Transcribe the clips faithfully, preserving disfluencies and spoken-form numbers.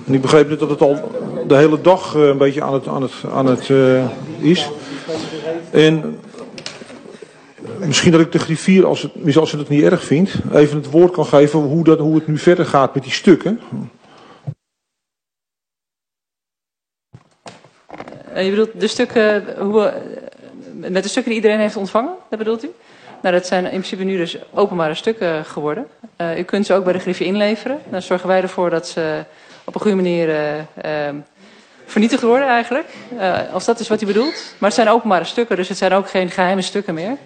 En ik begreep net dat het al de hele dag uh, een beetje aan het, aan het, aan het uh, is. En misschien dat ik de griffier, als, het, als ze het niet erg vindt, even het woord kan geven hoe, dat, hoe het nu verder gaat met die stukken. Uh, je bedoelt de stukken, hoe, uh, met de stukken die iedereen heeft ontvangen, dat bedoelt u? Nou, dat zijn in principe nu dus openbare stukken geworden. Uh, u kunt ze ook bij de griffier inleveren. Dan zorgen wij ervoor dat ze op een goede manier uh, uh, vernietigd worden eigenlijk. Uh, als dat is wat u bedoelt. Maar het zijn openbare stukken, dus het zijn ook geen geheime stukken meer.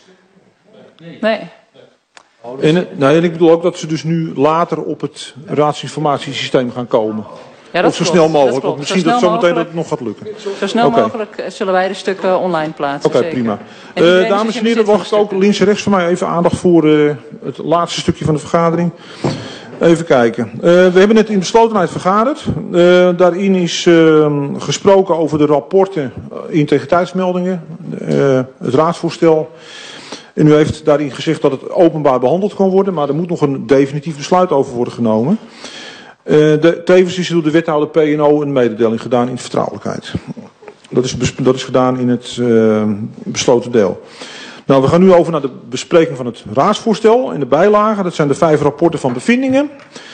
Nee. En, nou, en ik bedoel ook dat ze dus nu later op het raadsinformatiesysteem gaan komen. Ja, dat of zo klopt, snel mogelijk, dat want misschien dat zometeen dat het nog gaat lukken. Zo snel okay. mogelijk zullen wij de stukken online plaatsen. Oké, okay, prima. Uh, dames en heren, wacht ik ook links en rechts van mij even aandacht voor uh, het laatste stukje van de vergadering. Even kijken. Uh, we hebben net in beslotenheid vergaderd. Uh, daarin is uh, gesproken over de rapporten, uh, integriteitsmeldingen, uh, het raadsvoorstel. En u heeft daarin gezegd dat het openbaar behandeld kan worden, maar er moet nog een definitief besluit over worden genomen. Uh, de, tevens is er door de wethouder P en O een mededeling gedaan in vertrouwelijkheid. Dat is, dat is gedaan in het uh, besloten deel. Nou, we gaan nu over naar de bespreking van het raadsvoorstel en de bijlagen. Dat zijn de vijf rapporten van bevindingen.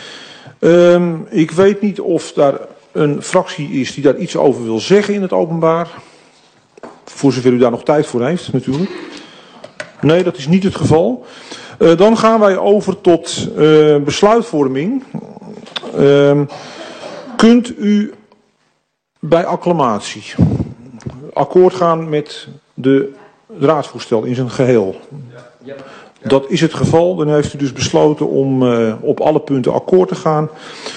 Uh, ik weet niet of daar een fractie is die daar iets over wil zeggen in het openbaar. Voor zover u daar nog tijd voor heeft, natuurlijk. Nee, dat is niet het geval. Uh, dan gaan wij over tot uh, besluitvorming. Uh, kunt u bij acclamatie akkoord gaan met de raadsvoorstel in zijn geheel? Dat is het geval. Dan heeft u dus besloten om uh, op alle punten akkoord te gaan.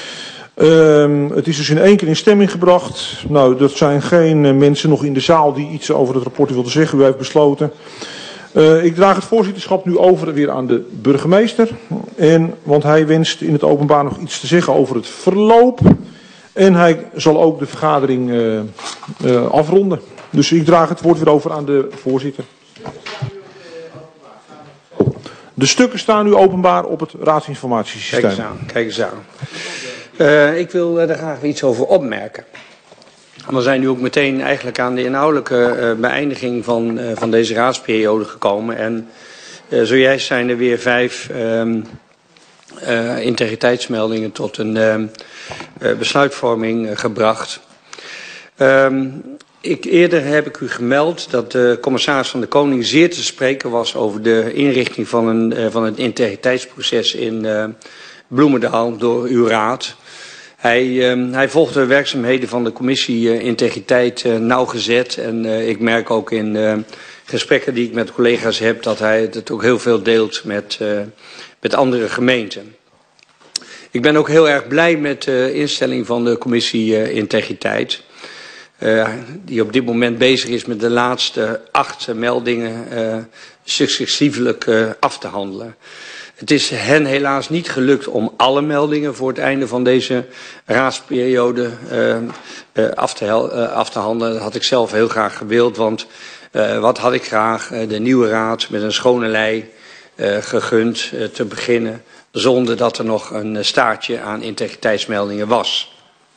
Uh, het is dus in één keer in stemming gebracht. Nou, dat zijn geen uh, mensen nog in de zaal die iets over het rapport wilden zeggen. U heeft besloten. Uh, ik draag het voorzitterschap nu over weer aan de burgemeester. En, want hij wenst in het openbaar nog iets te zeggen over het verloop. En hij zal ook de vergadering uh, uh, afronden. Dus ik draag het woord weer over aan de voorzitter. De stukken staan nu openbaar op het raadsinformatiesysteem. Kijk eens aan. Kijk eens aan. Uh, ik wil uh, daar graag iets over opmerken. We zijn nu ook meteen eigenlijk aan de inhoudelijke uh, beëindiging van, uh, van deze raadsperiode gekomen. En uh, zojuist zijn er weer vijf um, uh, integriteitsmeldingen tot een uh, uh, besluitvorming uh, gebracht. Um, ik, eerder heb ik u gemeld dat de commissaris van de Koning zeer te spreken was over de inrichting van een, uh, van een integriteitsproces in uh, Bloemendaal door uw raad. Hij, uh, hij volgt de werkzaamheden van de commissie uh, Integriteit uh, nauwgezet. En uh, ik merk ook in uh, gesprekken die ik met collega's heb dat hij het ook heel veel deelt met, uh, met andere gemeenten. Ik ben ook heel erg blij met de instelling van de commissie uh, Integriteit. Uh, die op dit moment bezig is met de laatste acht uh, meldingen uh, successievelijk uh, af te handelen. Het is hen helaas niet gelukt om alle meldingen voor het einde van deze raadsperiode uh, uh, af, te uh, af te handelen. Dat had ik zelf heel graag gewild, want uh, wat had ik graag uh, de nieuwe raad met een schone lei uh, gegund uh, te beginnen, zonder dat er nog een staartje aan integriteitsmeldingen was.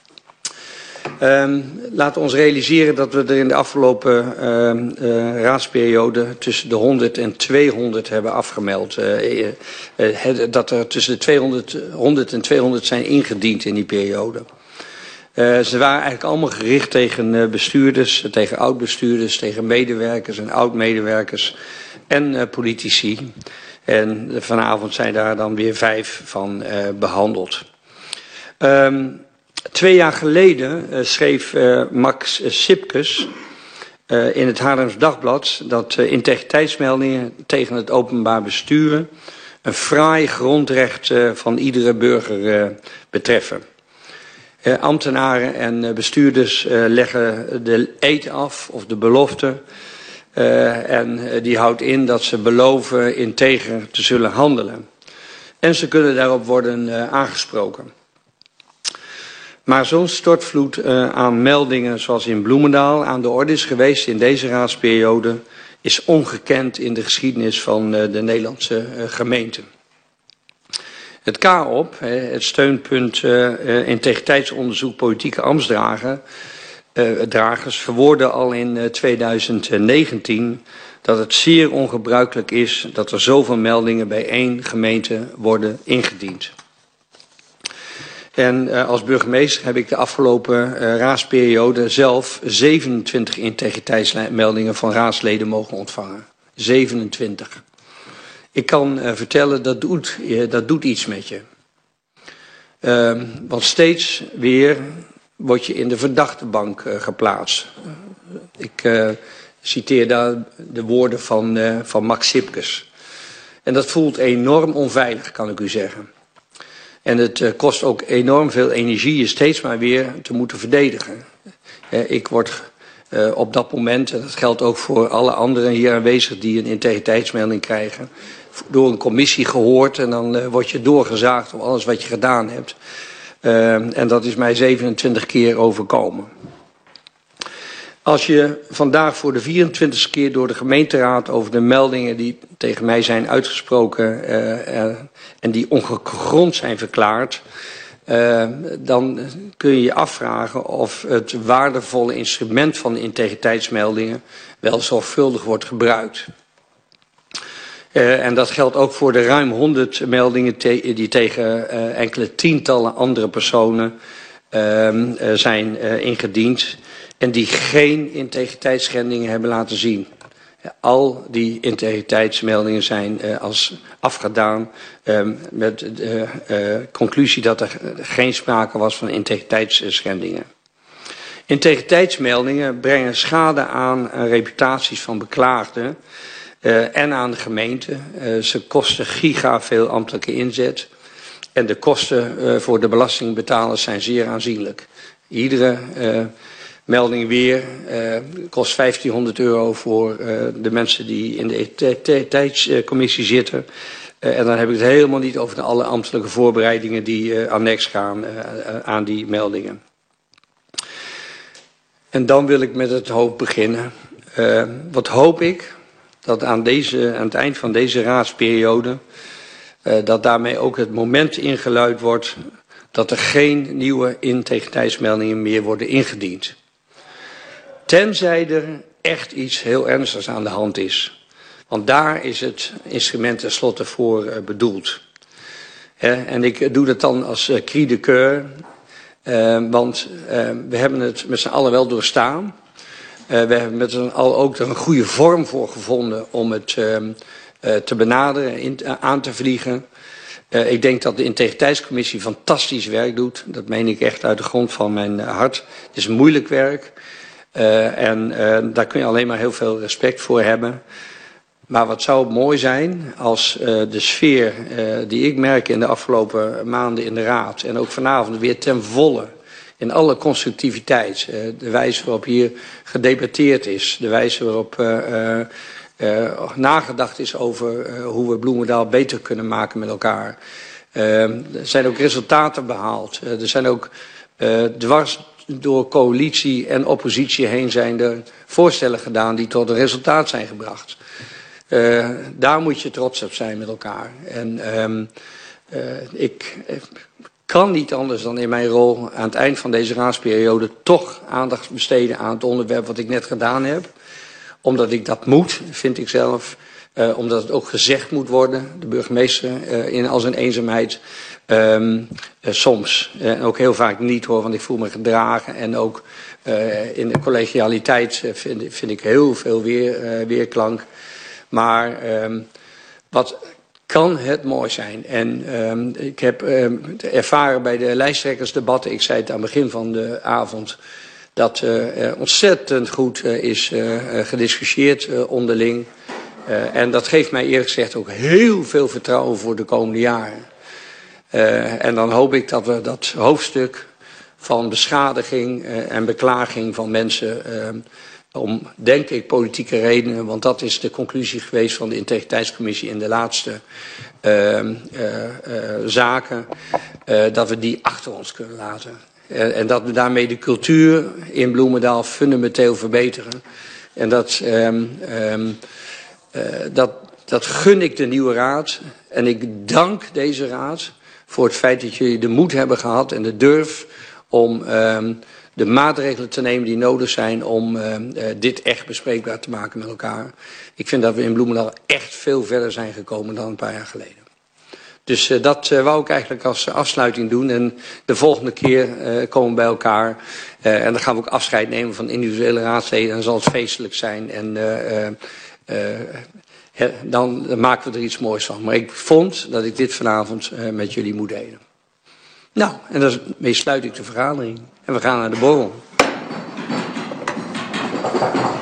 Um, laten we ons realiseren dat we er in de afgelopen uh, uh, raadsperiode tussen de honderd en tweehonderd hebben afgemeld. Uh, uh, uh, dat er tussen de tweehonderd, honderd en tweehonderd zijn ingediend in die periode. Uh, ze waren eigenlijk allemaal gericht tegen uh, bestuurders, tegen oud-bestuurders, tegen medewerkers en oud-medewerkers en uh, politici. En uh, vanavond zijn daar dan weer vijf van uh, behandeld. Um, Twee jaar geleden uh, schreef uh, Max Sipkes uh, in het Haarlems Dagblad dat uh, integriteitsmeldingen tegen het openbaar besturen een fraai grondrecht uh, van iedere burger uh, betreffen. Uh, ambtenaren en uh, bestuurders uh, leggen de eed af of de belofte uh, en uh, die houdt in dat ze beloven integer te zullen handelen. En ze kunnen daarop worden uh, aangesproken. Maar zo'n stortvloed uh, aan meldingen zoals in Bloemendaal aan de orde is geweest in deze raadsperiode is ongekend in de geschiedenis van uh, de Nederlandse uh, gemeenten. Het K O P, het steunpunt uh, integriteitsonderzoek politieke ambtsdragers, uh, dragers, verwoordde al in uh, tweeduizend negentien dat het zeer ongebruikelijk is dat er zoveel meldingen bij één gemeente worden ingediend. En uh, als burgemeester heb ik de afgelopen uh, raadsperiode zelf zevenentwintig integriteitsmeldingen van raadsleden mogen ontvangen. zevenentwintig. Ik kan uh, vertellen, dat doet, uh, dat doet iets met je. Uh, want steeds weer word je in de verdachtebank uh, geplaatst. Uh, ik uh, citeer daar de woorden van, uh, van Max Sipkes. En dat voelt enorm onveilig, kan ik u zeggen. En het uh, kost ook enorm veel energie je steeds maar weer te moeten verdedigen. Uh, ik word uh, op dat moment, en dat geldt ook voor alle anderen hier aanwezig die een integriteitsmelding krijgen, door een commissie gehoord en dan uh, word je doorgezaagd op alles wat je gedaan hebt. Uh, en dat is mij zevenentwintig keer overkomen. Als je vandaag voor de vierentwintigste keer door de gemeenteraad over de meldingen die tegen mij zijn uitgesproken uh, uh, en die ongegrond zijn verklaard, uh, dan kun je je afvragen of het waardevolle instrument van de integriteitsmeldingen wel zorgvuldig wordt gebruikt. Uh, en dat geldt ook voor de ruim honderd meldingen te die tegen uh, enkele tientallen andere personen uh, uh, zijn uh, ingediend en die geen integriteitsschendingen hebben laten zien. Uh, al die integriteitsmeldingen zijn uh, als afgedaan uh, met de uh, conclusie dat er geen sprake was van integriteitsschendingen. Integriteitsmeldingen brengen schade aan, aan reputaties van beklaagden. Uh, en aan de gemeente. Uh, ze kosten giga veel ambtelijke inzet. En de kosten uh, voor de belastingbetalers zijn zeer aanzienlijk. Iedere uh, melding weer uh, kost vijftienhonderd euro voor uh, de mensen die in de integriteitscommissie zitten. Uh, en dan heb ik het helemaal niet over de alle ambtelijke voorbereidingen die uh, annex gaan uh, uh, aan die meldingen. En dan wil ik met het hoop beginnen. Uh, wat hoop ik? Dat aan, deze, aan het eind van deze raadsperiode, uh, dat daarmee ook het moment ingeluid wordt dat er geen nieuwe integriteitsmeldingen meer worden ingediend. Tenzij er echt iets heel ernstigs aan de hand is. Want daar is het instrument tenslotte voor uh, bedoeld. He, en ik doe dat dan als uh, cri de coeur, uh, want uh, we hebben het met z'n allen wel doorstaan. Uh, we hebben met z'n allen ook er een goede vorm voor gevonden om het uh, uh, te benaderen, in, uh, aan te vliegen. Uh, ik denk dat de integriteitscommissie fantastisch werk doet. Dat meen ik echt uit de grond van mijn uh, hart. Het is moeilijk werk uh, en uh, daar kun je alleen maar heel veel respect voor hebben. Maar wat zou het mooi zijn als uh, de sfeer uh, die ik merk in de afgelopen maanden in de raad en ook vanavond weer ten volle in alle constructiviteit, uh, de wijze waarop hier gedebatteerd is, de wijze waarop uh, uh, uh, nagedacht is over uh, hoe we Bloemendaal beter kunnen maken met elkaar. Uh, er zijn ook resultaten behaald. Uh, er zijn ook uh, dwars door coalitie en oppositie heen zijn er voorstellen gedaan die tot een resultaat zijn gebracht. Uh, daar moet je trots op zijn met elkaar. En um, uh, ik kan niet anders dan in mijn rol aan het eind van deze raadsperiode toch aandacht besteden aan het onderwerp wat ik net gedaan heb. Omdat ik dat moet, vind ik zelf. Uh, omdat het ook gezegd moet worden, de burgemeester uh, in al zijn eenzaamheid. Um, uh, soms. En uh, ook heel vaak niet hoor, want ik voel me gedragen. En ook uh, in de collegialiteit uh, vind, vind ik heel veel weer, uh, weerklank. Maar um, wat kan het mooi zijn. En um, ik heb um, ervaren bij de lijsttrekkersdebatten, ik zei het aan het begin van de avond, dat uh, ontzettend goed uh, is uh, gediscussieerd uh, onderling. Uh, en dat geeft mij eerlijk gezegd ook heel veel vertrouwen voor de komende jaren. Uh, en dan hoop ik dat we dat hoofdstuk van beschadiging uh, en beklaging van mensen, uh, om, denk ik, politieke redenen, want dat is de conclusie geweest van de integriteitscommissie in de laatste uh, uh, uh, zaken, uh, dat we die achter ons kunnen laten. Uh, en dat we daarmee de cultuur in Bloemendaal fundamenteel verbeteren. En dat, um, um, uh, dat, dat gun ik de nieuwe raad. En ik dank deze raad voor het feit dat jullie de moed hebben gehad en de durf om uh, de maatregelen te nemen die nodig zijn om uh, uh, dit echt bespreekbaar te maken met elkaar. Ik vind dat we in Bloemendaal echt veel verder zijn gekomen dan een paar jaar geleden. Dus uh, dat uh, wou ik eigenlijk als uh, afsluiting doen. En de volgende keer uh, komen we bij elkaar. Uh, en dan gaan we ook afscheid nemen van individuele raadsleden. En dan zal het feestelijk zijn. En uh, uh, uh, he, dan, dan maken we er iets moois van. Maar ik vond dat ik dit vanavond uh, met jullie moet delen. Nou, en daarmee sluit ik de vergadering. En we gaan naar de borrel.